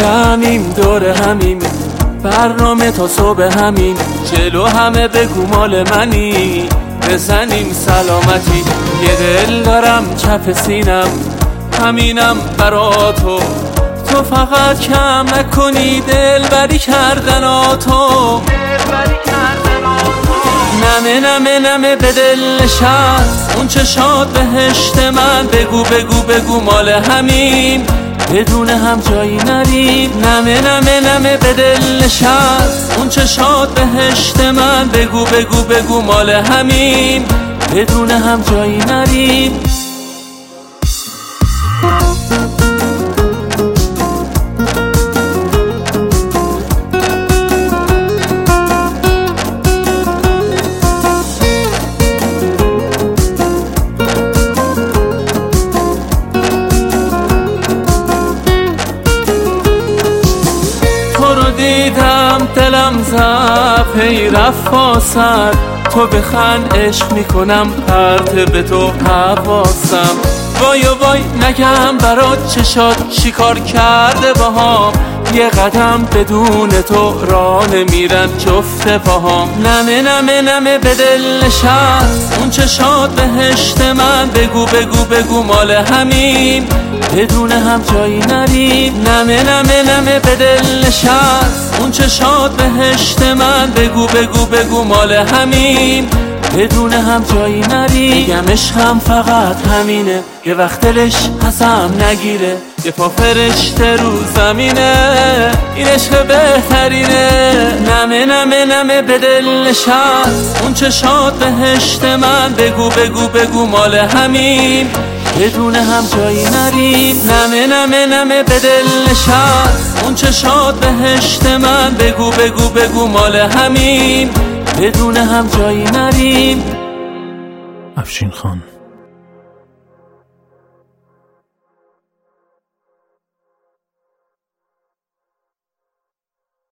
جمعیم دور همیم، برنامه تا صبح همین، جلو همه بگو مال منی، بزنیم سلامتی. یه دل دارم چپ سینم، همینم برا تو، تو فقط کم نکنی دلبری کردناتو. نمه نمه نمه به دل نشست اون چشات بهشت من، بگو بگو بگو مال همین، بدون هم جایی نریم. نمه نمه نمه به دل نشست اون چشات بهشت من، بگو بگو بگو مال همین، بدون هم جایی نریم. دیدم دلم زد هی رفت واسد، تو بخند عشق میکنم پرت به تو حواسم. وای و وای نگم برات چشات چیکار کرده باهام، یه قدم بدون تو راه نمیرن جفت پاهام. نمه نمه نمه به دل نشست اون چشات بهشت من، بگو بگو بگو مال همین، بدون هم جایی نریم. نمه نمه نمه به دل نشست اون چشات بهشت من، بگو بگو بگو مال همین، بدون هم جایی نریم. میگم عشقم فقط همینه، یه وقت دلش حسم نگیره، یه پا فرشته رو زمینه، این عشق بهترینه. نمه نمه نمه به دل نشست اون چشات بهشت من، بگو بگو بگو مال همین، بدون هم جایی نریم. نمه نمه نمه به دل نشست اون چشات بهشت من، بگو بگو بگو مال همین، بدون هم جایی نریم. افشین خان.